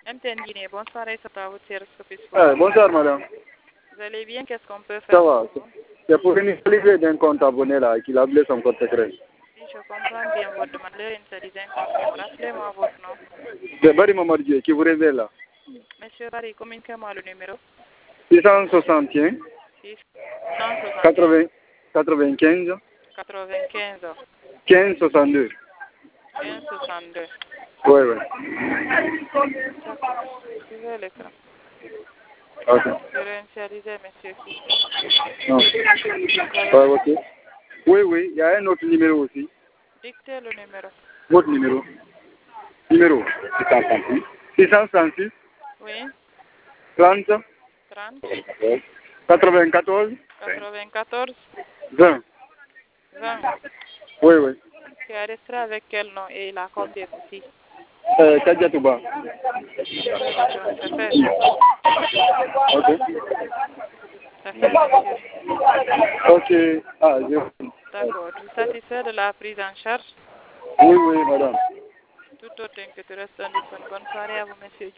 MTN Guinée, bonsoir Aïssata, votre service office. Bonsoir madame. Vous allez bien? Qu'est-ce qu'on peut faire? Ça va. C'est pour initialiser d'un compte abonné là qu'il a oublié son code secret. Si je comprends bien votre demande, l'initialiser un compte. Rappelez-moi votre nom. C'est Barry Mamadou qui vous révèle là. Monsieur Barry, communiquez-moi le numéro. 661 660 95 95 15 62. 15 62. Oui, oui. D'accord. Suivez l'écran. Ok. Je vais initialiser, monsieur. Non. Ouais, ok. Oui, oui, il y a un autre numéro aussi. Dictez le numéro. Votre numéro. Numéro 666 Oui. 30 30 94 94 20. 20. Oui, oui. Tu as resté avec quel nom et il a combien aussi? Kadjatouba. Oui, madame, ça fait. Ok. Ça fait, monsieur. Ok. Ah, D'accord. Tu es satisfait de la prise en charge? oui, oui, madame. Tout autre que tu restes en disponible. Bonne soirée à vous, monsieur.